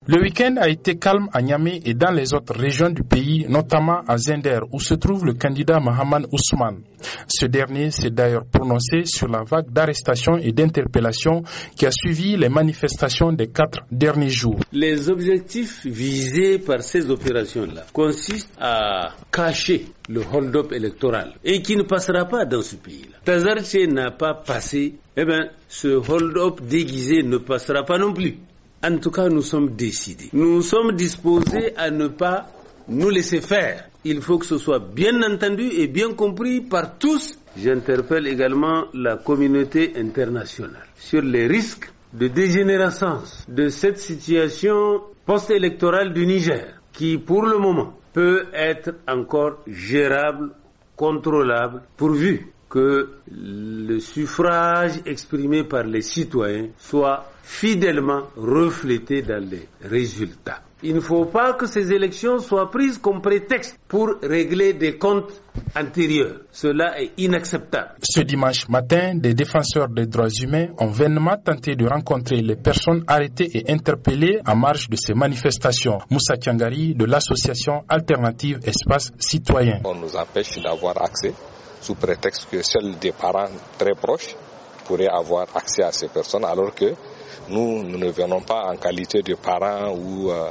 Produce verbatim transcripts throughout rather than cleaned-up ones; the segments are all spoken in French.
Le week-end a été calme à Niamey et dans les autres régions du pays, notamment à Zender, où se trouve le candidat Mahaman Ousmane. Ce dernier s'est d'ailleurs prononcé sur la vague d'arrestations et d'interpellations qui a suivi les manifestations des quatre derniers jours. Les objectifs visés par ces opérations-là consistent à cacher le hold-up électoral et qui ne passera pas dans ce pays-là. Tazarche n'a pas passé, eh bien, ce hold-up déguisé ne passera pas non plus. En tout cas, nous sommes décidés. Nous sommes disposés à ne pas nous laisser faire. Il faut que ce soit bien entendu et bien compris par tous. J'interpelle également la communauté internationale sur les risques de dégénérescence de cette situation post-électorale du Niger, qui pour le moment peut être encore gérable, contrôlable, pourvu que le suffrage exprimé par les citoyens soit fidèlement reflété dans les résultats. Il ne faut pas que ces élections soient prises comme prétexte pour régler des comptes antérieurs. Cela est inacceptable. Ce dimanche matin, des défenseurs des droits humains ont vainement tenté de rencontrer les personnes arrêtées et interpellées en marge de ces manifestations. Moussa Tiangari de l'association alternative Espace Citoyen. On nous empêche d'avoir accès sous prétexte que seuls des parents très proches pourraient avoir accès à ces personnes, alors que nous, nous ne venons pas en qualité de parents ou euh,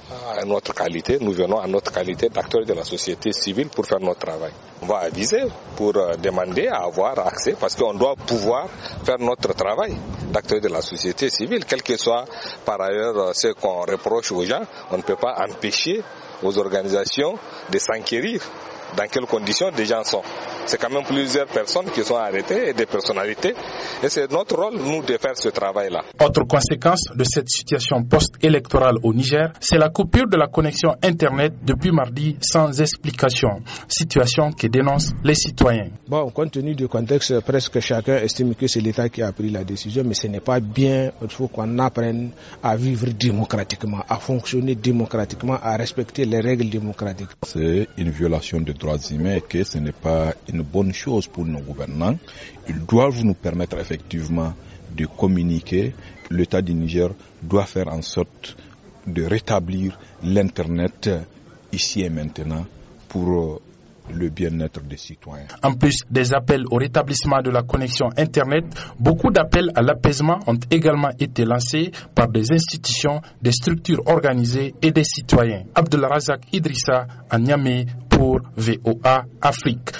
à notre qualité, nous venons en notre qualité d'acteurs de la société civile pour faire notre travail. On va aviser pour euh, demander à avoir accès, parce qu'on doit pouvoir faire notre travail d'acteurs de la société civile, quel que soit par ailleurs ce qu'on reproche aux gens. On ne peut pas empêcher aux organisations de s'enquérir dans quelles conditions des gens sont. C'est quand même plusieurs personnes qui sont arrêtées et des personnalités. Et c'est notre rôle, nous, de faire ce travail-là. Autre conséquence de cette situation post-électorale au Niger, c'est la coupure de la connexion Internet depuis mardi sans explication. Situation que dénoncent les citoyens. Bon, compte tenu du contexte, presque chacun estime que c'est l'État qui a pris la décision, mais ce n'est pas bien. Il faut qu'on apprenne à vivre démocratiquement, à fonctionner démocratiquement, à respecter les règles démocratiques. C'est une violation des droits humains et que ce n'est pas une bonne chose pour nos gouvernants. Ils doivent nous permettre effectivement de communiquer. L'État du Niger doit faire en sorte de rétablir l'Internet ici et maintenant pour le bien-être des citoyens. En plus des appels au rétablissement de la connexion Internet, beaucoup d'appels à l'apaisement ont également été lancés par des institutions, des structures organisées et des citoyens. Abdulrazak Idrissa à Niamey pour V O A Afrique.